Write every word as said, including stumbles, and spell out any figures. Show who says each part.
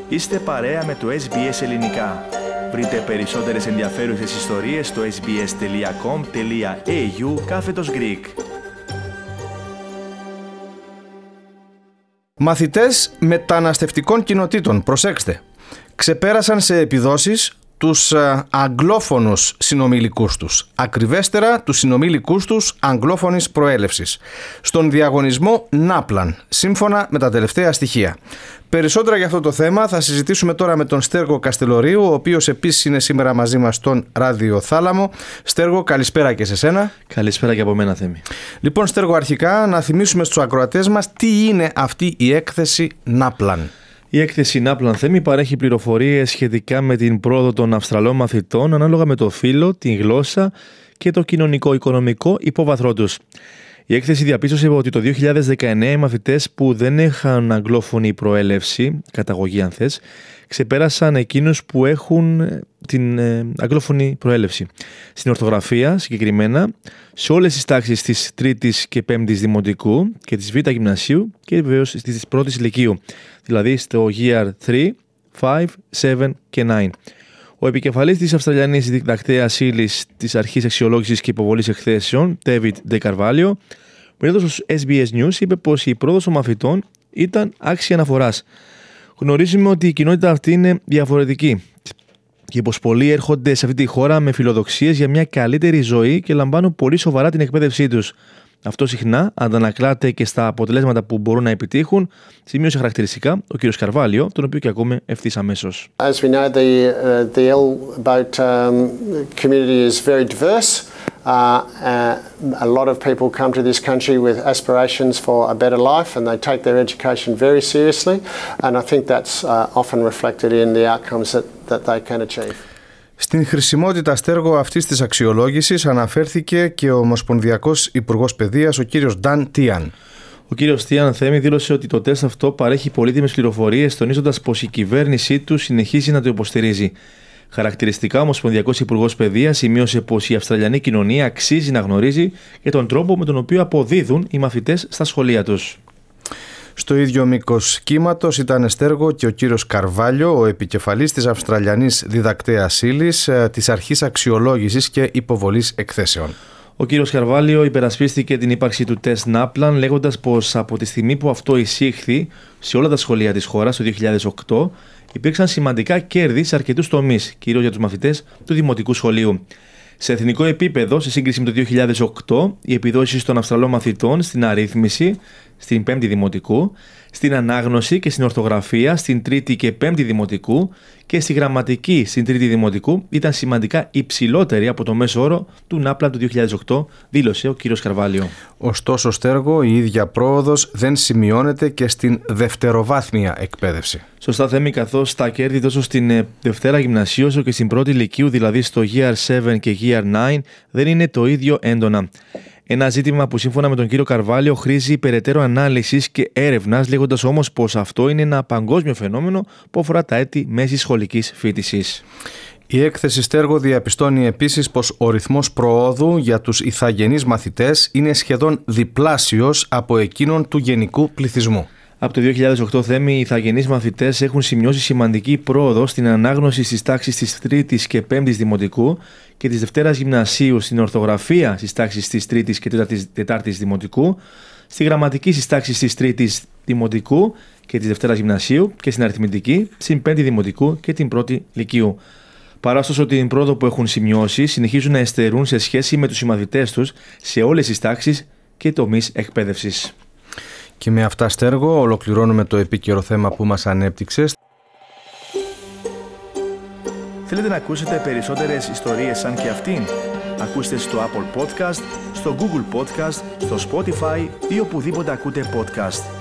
Speaker 1: Είστε παρέα με το ες μπι ες Ελληνικά. Βρείτε περισσότερες ενδιαφέρουσες ιστορίες στο sbs.com.au κάθετος Greek.
Speaker 2: Μαθητές μεταναστευτικών κοινοτήτων, προσέξτε, ξεπέρασαν σε επιδόσεις τους αγγλόφωνους συνομιλικούς τους, ακριβέστερα τους συνομιλικούς τους αγγλόφωνης προέλευσης, στον διαγωνισμό Naplan, σύμφωνα με τα τελευταία στοιχεία. Περισσότερα για αυτό το θέμα θα συζητήσουμε τώρα με τον Στέργο Καστελορίου, ο οποίος επίσης είναι σήμερα μαζί μας στον Ραδιοθάλαμο. Στέργο, καλησπέρα και σε σένα.
Speaker 3: Καλησπέρα και από μένα, Θέμη.
Speaker 2: Λοιπόν, Στέργο, αρχικά να θυμίσουμε στους ακροατές μας τι είναι αυτή η έκθεση Naplan.
Speaker 3: Η έκθεση Naplan, Θέμη, παρέχει πληροφορίες σχετικά με την πρόοδο των Αυστραλών μαθητών ανάλογα με το φύλο, την γλώσσα και το κοινωνικό-οικονομικό υπόβαθρό τους. Η έκθεση διαπίστωσε ότι το δύο χιλιάδες δεκαεννέα οι μαθητές που δεν είχαν αγγλόφωνη προέλευση, καταγωγή αν θες, ξεπέρασαν εκείνους που έχουν την αγγλόφωνη προέλευση. Στην ορθογραφία συγκεκριμένα, σε όλες τις τάξεις της τρίτης και πέμπτης δημοτικού και της β' γυμνασίου και βεβαίως της πρώτης ηλικίου, δηλαδή στο Year τρία, πέντε, επτά και εννιά. Ο επικεφαλής της Αυστραλιανής Διδακτέας Ύλης της Αρχής Αξιολόγησης και Υποβολής Εκθέσεων, David De Carvalho, μιλώντας στο ες μπι ες News, είπε πως η πρόοδος των μαθητών ήταν άξια αναφοράς. Γνωρίζουμε ότι η κοινότητα αυτή είναι διαφορετική και πως πολλοί έρχονται σε αυτή τη χώρα με φιλοδοξίες για μια καλύτερη ζωή και λαμβάνουν πολύ σοβαρά την εκπαίδευσή τους. Αυτό συχνά αντανακλάται και στα αποτελέσματα που μπορούν να επιτύχουν, σημείωσε χαρακτηριστικά ο κ. Καρβάλιο, τον οποίο και ακούμε ευθύς αμέσως.
Speaker 4: As we know, the uh, the L boat um, community is very diverse. Uh, uh, a lot of people come to this country with aspirations for a better life, and they take their education very seriously. And I think that's uh, often reflected in the outcomes that that they can achieve.
Speaker 2: Στην χρησιμότητα, Στέργο, αυτής της αξιολόγησης αναφέρθηκε και ο Ομοσπονδιακός Υπουργός Παιδείας, ο κύριος Dan Tehan.
Speaker 3: Ο κύριος Tehan, Θέμη, δήλωσε ότι το τεστ αυτό παρέχει πολύτιμες πληροφορίες, τονίζοντας πως η κυβέρνησή του συνεχίζει να το υποστηρίζει. Χαρακτηριστικά, ο Ομοσπονδιακός Υπουργός Παιδείας σημείωσε πως η Αυστραλιανή κοινωνία αξίζει να γνωρίζει και τον τρόπο με τον οποίο αποδίδουν οι μαθητές στα σχολεία τους.
Speaker 2: Στο ίδιο μήκος κύματος ήταν, Στέργο, και ο κύριος Καρβάλιο, ο επικεφαλής της Αυστραλιανής Διδακτέας Ύλης της Αρχής Αξιολόγησης και Υποβολής Εκθέσεων.
Speaker 3: Ο κύριος Καρβάλιο υπερασπίστηκε την ύπαρξη του τεστ Naplan, λέγοντας πως από τη στιγμή που αυτό εισήχθη σε όλα τα σχολεία της χώρας το δύο χιλιάδες οκτώ, υπήρξαν σημαντικά κέρδη σε αρκετούς τομείς, κυρίως για τους μαθητές του δημοτικού σχολείου. Σε εθνικό επίπεδο, σε σύγκριση με το δύο χιλιάδες οκτώ, οι επιδόσεις των Αυστραλών μαθητών στην αρρύθμιση, στην πέμπτη δημοτικού, στην ανάγνωση και στην ορθογραφία στην τρίτη και πέμπτη δημοτικού και στη γραμματική στην τρίτη δημοτικού ήταν σημαντικά υψηλότερη από το μέσο όρο του Naplan του δύο χιλιάδες οκτώ, δήλωσε ο κ. Καρβάλιο.
Speaker 2: Ωστόσο, Στέργο, η ίδια πρόοδος δεν σημειώνεται και στην δευτεροβάθμια εκπαίδευση.
Speaker 3: Σωστά, Θέμη, καθώς τα κέρδη τόσο στην Δευτέρα Γυμνασίου όσο και στην πρώτη ηλικίου, δηλαδή στο Year επτά και Year εννιά, δεν είναι το ίδιο έντονα. Ένα ζήτημα που σύμφωνα με τον κύριο Καρβάλιο χρήζει περαιτέρω ανάλυσης και έρευνας, λέγοντας όμως πως αυτό είναι ένα παγκόσμιο φαινόμενο που αφορά τα έτη μέσης σχολικής φοιτησής.
Speaker 2: Η έκθεση, Στέργο, διαπιστώνει επίσης πως ο ρυθμός προόδου για τους ηθαγενείς μαθητές είναι σχεδόν διπλάσιος από εκείνον του γενικού πληθυσμού.
Speaker 3: Από το δύο χιλιάδες οκτώ, Θέμη, οι ηθαγενείς μαθητές έχουν σημειώσει σημαντική πρόοδο στην ανάγνωση στις τάξεις της τρίτης και πέμπτης δημοτικού και της Δευτέρας Γυμνασίου, στην ορθογραφία στις τάξεις της τρίτης και τετάρτης δημοτικού, στη γραμματική στις τάξεις της τρίτης δημοτικού και της Δευτέρας Γυμνασίου και στην αριθμητική στην πέμπτη δημοτικού και την πρώτη λυκείου. Παρά ωστόσο την πρόοδο που έχουν σημειώσει, συνεχίζουν να εστερούν σε σχέση με τους συμμαθητές τους σε όλες τις τάξεις και τομείς εκπαίδευσης.
Speaker 2: Και με αυτά, Στέργο, ολοκληρώνουμε το επίκαιρο θέμα που μας ανέπτυξες.
Speaker 1: Θέλετε να ακούσετε περισσότερες ιστορίες σαν και αυτήν? Ακούστε στο Apple Podcast, στο Google Podcast, στο Spotify ή οπουδήποτε ακούτε podcast.